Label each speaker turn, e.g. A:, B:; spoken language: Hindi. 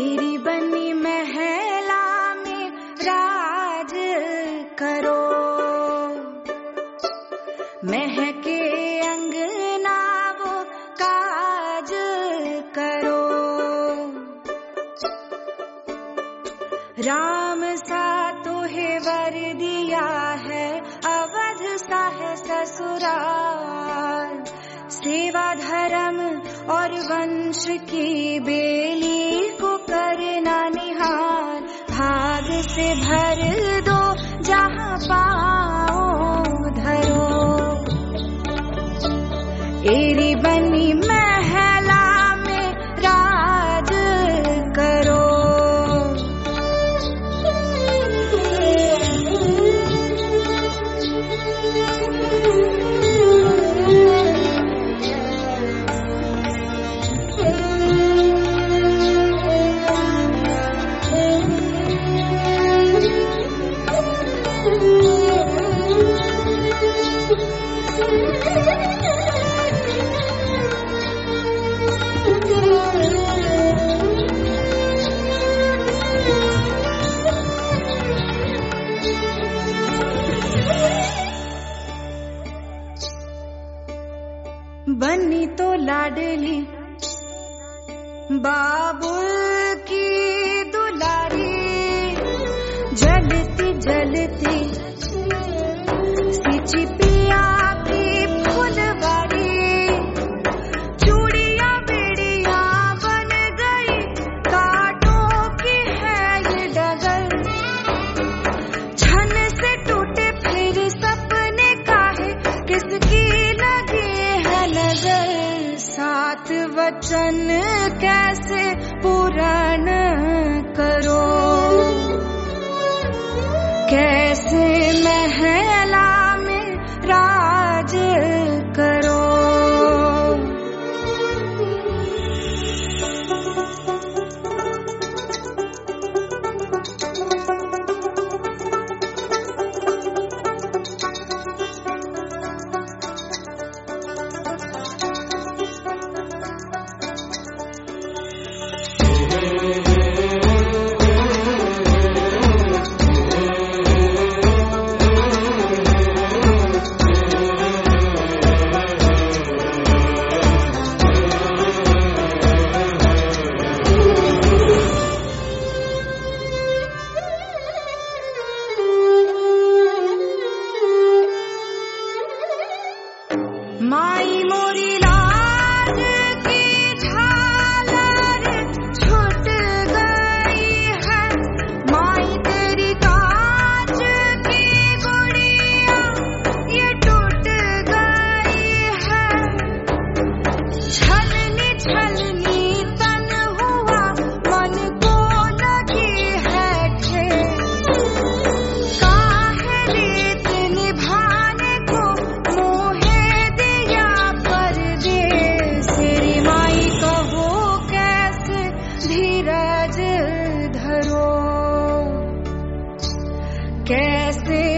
A: तेरी बनी महला में राज करो, महके अंगना वो काज करो। राम सा तोहे वर दिया है, अवध सा है ससुराल। सेवा धर्म और वंश की बेली को करना निहार। भाग से भर दो जहाँ पाओ धरो, तेरी बनी महला में राज करो। बनी तो लाडली बाबुल की दुलारी, जलती जलती सिची पिया की फुलवारी। चूड़िया बेड़िया बन गई, कांटों की है ये डगर। छन से टूटे फिर सपने काहे, किसकी लगी है नजर। सात वचन कैसे पूर्ण करो, कैसे महला में राज करो। माई मोरी लाज की झालर छूट गई है, माई तेरी कांच की गुड़िया ये टूट गई है। छलनी छलनी तन हुआ, मन को लगी है ठेस। काहे रीत निभाने को मोहे दिया परदेस। तेरी माई कहो कैसे धीरज धरो, कैसे